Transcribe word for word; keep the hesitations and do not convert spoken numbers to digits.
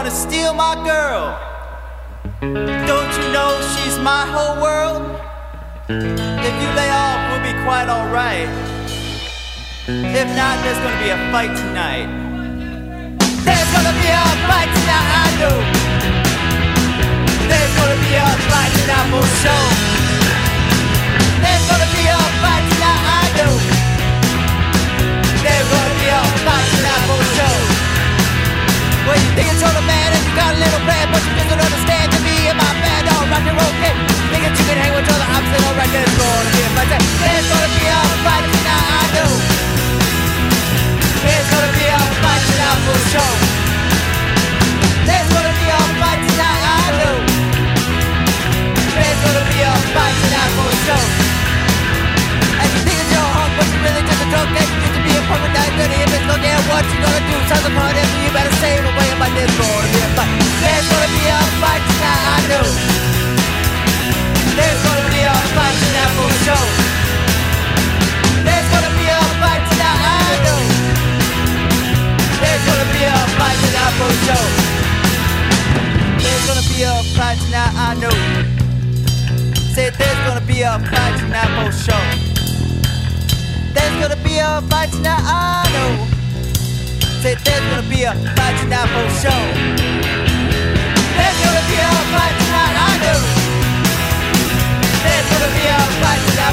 wanna steal my girl. Don't you know she's my whole world? If you lay off, we'll be quite alright. If not, there's gonna be a fight tonight. There's gonna be a fight tonight, I know. There's gonna be a fight tonight for sure. There's gonna be a fight tonight, I know. There's gonna be a fight tonight for sure. Well, you think it's all a man and you got a little plan, but you just don't understand to me and my band all rock and roll kid. Think that you can hang with all the opposite, alright, there's gonna be a fight tonight. There's gonna be a fight tonight, I know. There's gonna be a fight tonight for sure. There's gonna be a fight tonight, I know. There's gonna be a fight tonight for sure. And you think that you're hung, but you really just a drunk. And you used to be a punk with that dirty image. Look at what you gonna do. Sounds like hard and you better save away. But there's gonna be a fight. There's gonna be a fight tonight, I know. There's gonna be a fight tonight for sure. There's gonna be a fight tonight, I know. There's gonna be a fight tonight for sure. There's gonna be a fight tonight, I know. Say there's gonna be a fight tonight for sure. There's gonna be a fight tonight, I know. Say there's gonna be a fight tonight for sure. There's gonna be a fight tonight, I know. There's gonna be a fight tonight.